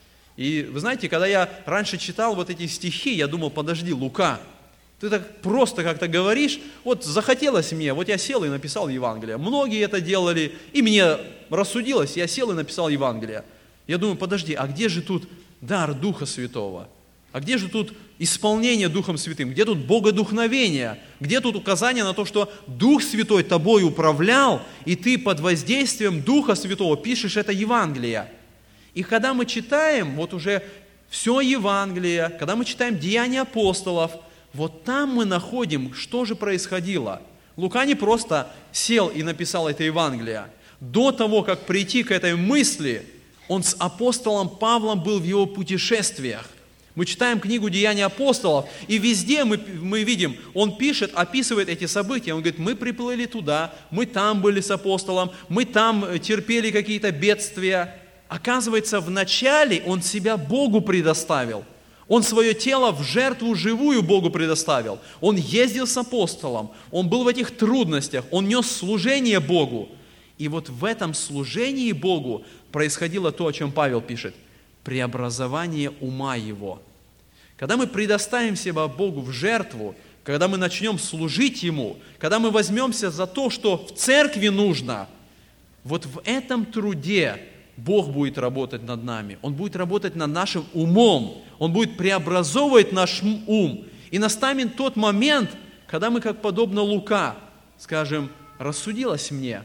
И вы знаете, когда я раньше читал вот эти стихи, я думал, подожди, Лука, ты так просто как-то говоришь, вот захотелось мне, вот я сел и написал Евангелие. Многие это делали, и мне рассудилось, я сел и написал Евангелие. Я думаю, подожди, а где же тут дар Духа Святого? А где же тут исполнение Духом Святым? Где тут богодухновение? Где тут указание на то, что Дух Святой тобой управлял, и ты под воздействием Духа Святого пишешь это Евангелие? И когда мы читаем вот уже все Евангелие, когда мы читаем Деяния апостолов, вот там мы находим, что же происходило. Лука не просто сел и написал это Евангелие. До того, как прийти к этой мысли, он с апостолом Павлом был в его путешествиях. Мы читаем книгу «Деяния апостолов», и везде мы, мы видим, он пишет, описывает эти события. Он говорит, мы приплыли туда, мы там были с апостолом, мы там терпели какие-то бедствия. Оказывается, вначале он себя Богу предоставил. Он свое тело в жертву живую Богу предоставил. Он ездил с апостолом, он был в этих трудностях, он нес служение Богу. И вот в этом служении Богу происходило то, о чем Павел пишет. Преобразование ума его. Когда мы предоставим себя Богу в жертву, когда мы начнем служить Ему, когда мы возьмемся за то, что в церкви нужно, вот в этом труде Бог будет работать над нами. Он будет работать над нашим умом. Он будет преобразовывать наш ум. И настанет тот момент, когда мы, как подобно Лука, скажем, рассудилось мне,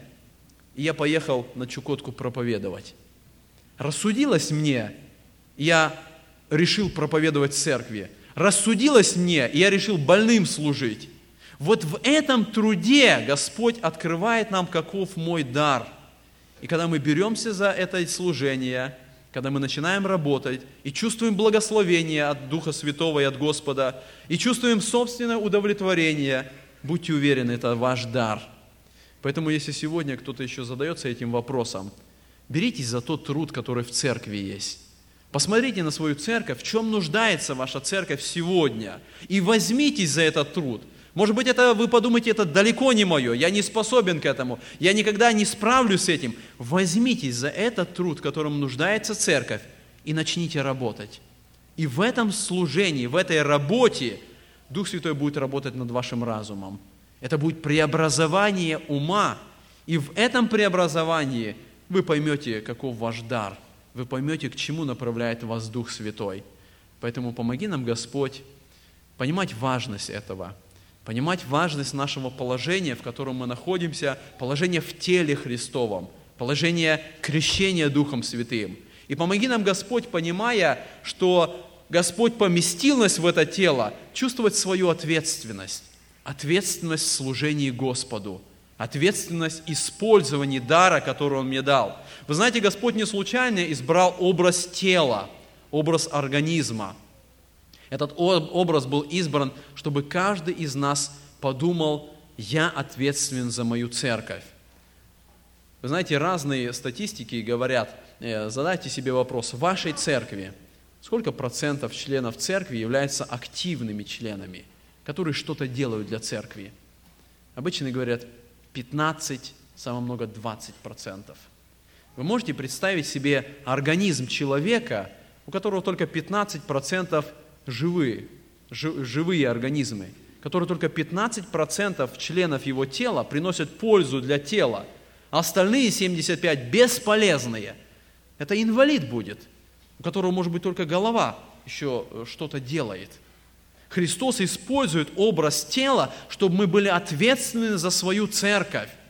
и я поехал на Чукотку проповедовать. Рассудилось мне, и я решил проповедовать в церкви. Рассудилось мне, и я решил больным служить. Вот в этом труде Господь открывает нам, каков мой дар. И когда мы беремся за это служение, когда мы начинаем работать и чувствуем благословение от Духа Святого и от Господа, и чувствуем собственное удовлетворение, будьте уверены, это ваш дар. Поэтому, если сегодня кто-то еще задается этим вопросом, беритесь за тот труд, который в церкви есть. Посмотрите на свою церковь, в чем нуждается ваша церковь сегодня, и возьмитесь за этот труд. Может быть, это вы подумаете, это далеко не мое, я не способен к этому, я никогда не справлюсь с этим. Возьмитесь за этот труд, которым нуждается церковь, и начните работать. И в этом служении, в этой работе Дух Святой будет работать над вашим разумом. Это будет преобразование ума, и в этом преобразовании вы поймете, каков ваш дар, вы поймете, к чему направляет вас Дух Святой. Поэтому помоги нам, Господь, понимать важность этого, понимать важность нашего положения, в котором мы находимся, положение в теле Христовом, положение крещения Духом Святым. И помоги нам, Господь, понимая, что Господь поместил нас в это тело, чувствовать свою ответственность, ответственность в служении Господу, ответственность использования дара, который Он мне дал. Вы знаете, Господь не случайно избрал образ тела, образ организма. Этот образ был избран, чтобы каждый из нас подумал, я ответственен за мою церковь. Вы знаете, разные статистики говорят, задайте себе вопрос, в вашей церкви сколько процентов членов церкви являются активными членами, которые что-то делают для церкви? Обычно говорят пятнадцать, самое много двадцать процентов. Вы можете представить себе организм человека, у которого только пятнадцать процентов живые, живые организмы, которые только пятнадцать процентов членов его тела приносят пользу для тела, а остальные семьдесят пять процентов бесполезные. Это инвалид будет, у которого, может быть, только голова еще что-то делает. Христос использует образ тела, чтобы мы были ответственны за свою церковь.